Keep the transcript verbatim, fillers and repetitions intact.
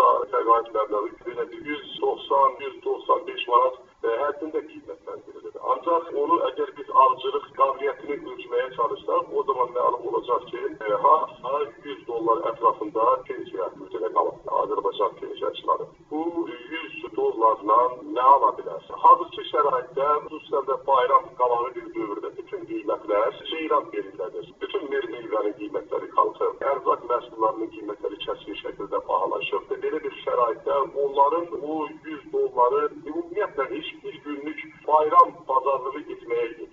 təqaüd məbləği belə yüz doxsan yüz doxsan beş manat həddində qiymətləndirilir. Ancaq onu əgər biz avcılıq qabiliyyətini ölçməyə çalışsaq, o zaman məlum olacaq ki, hardasa yüz dollar ətrafında pensiya mütləq qalır Azərbaycan pensiyaçıları. Bu yüz dollarla nə ala bilər? Hazırki şəraitdə, xüsusən də bayram qalanı bir dövrdə bütün qiymətlər ceyran belirlədir. Bütün meyvənin qiymətləri qalxır, ərzaq məhsullarının qiymətləri kəskin şəkildə bahalaşır. Belə bir şəraitdə onların o yüz dolları ümumiyyətlə heç bir günlük bayram bazarlığı etməyə